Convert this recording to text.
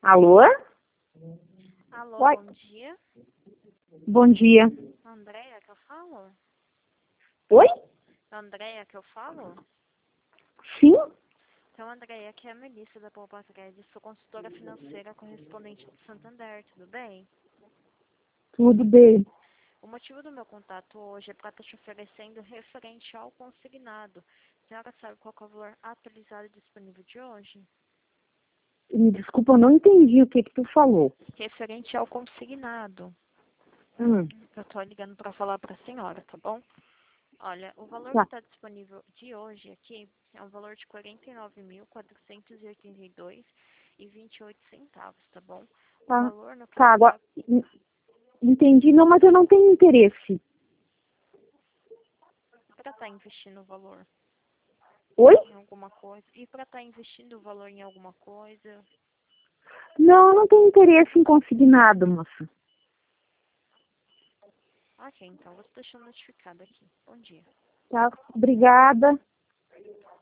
Alô? Alô, Oi. bom dia. Bom dia. Andréia que eu falo? Oi? Andréia que eu falo? Sim? Então, Andréia, aqui é a Melissa da Poupança Guedes, sou consultora financeira correspondente do Santander, tudo bem? Tudo bem. O motivo do meu contato hoje é para estar te oferecendo referente ao consignado. A senhora sabe qual que é o valor atualizado e disponível de hoje? Me desculpa, eu não entendi o que tu falou. Referente ao consignado. Hum, Eu tô ligando para falar para a senhora, tá bom? Olha, o valor que tá, está disponível de hoje aqui é um valor de R$ 49.482,28 tá bom? O tá. valor no Tá, caso agora, entendi, não, mas eu não tenho interesse. para estar investindo o valor Oi? em alguma coisa. E para estar investindo o valor em alguma coisa. Não, eu não tenho interesse em consignado, moça. Ok, então vou te deixar notificado aqui. Bom dia. Tá, obrigada.